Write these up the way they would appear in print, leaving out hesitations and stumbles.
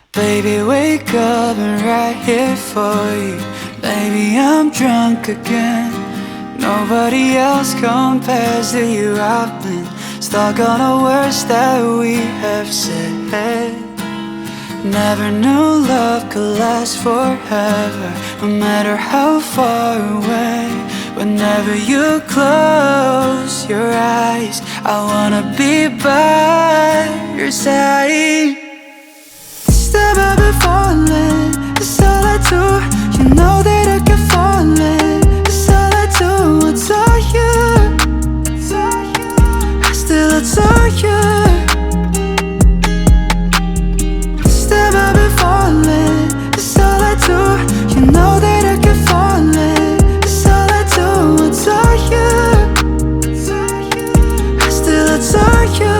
Baby, wake up, I'm right here for you. Baby, I'm drunk again. Nobody else compares to you. I've been stuck on the words that we have said. Never knew love could last forever, no matter how far away. Whenever you close your eyes, I wanna be by your side. Step up and falling, that's all I do. You know that I keep falling, that's all I do. I tell you, I still adore you. Step up and falling, that's all I do. You know that I keep falling, that's all I do. I tell you, I still adore you.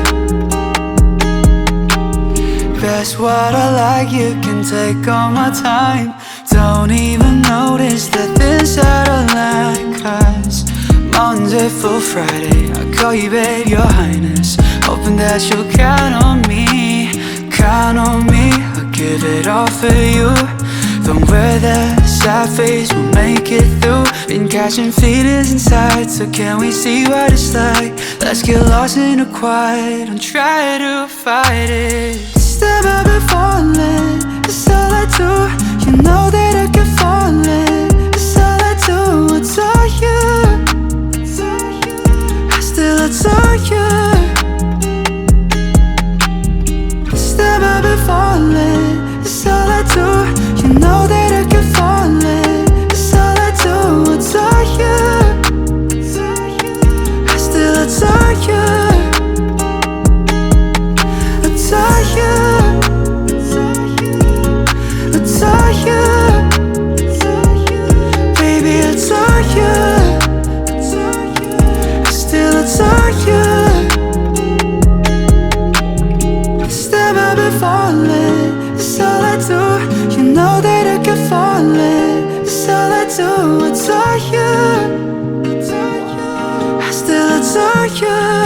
That's what I like, you can take all my time. Don't even notice that this out of line. Cause Monday for Friday, I call you babe, your highness. Hoping that you'll count on me, count on me. I'll give it all for you. Don't wear that sad face, we'll make it through. Been catching feelings inside, so can we see what it's like? Let's get lost in the quiet, don't try to fight it. Step up and falling, that's all I do. You know that I keep falling, that's all I do. I tell you, I still adore you. Step up and falling, that's all I do. You know that I keep falling, that's all I do. I tell you, I still adore you. Step up and falling, that's all I do. You know that I keep falling, that's all I do. I tell you, I still adore you.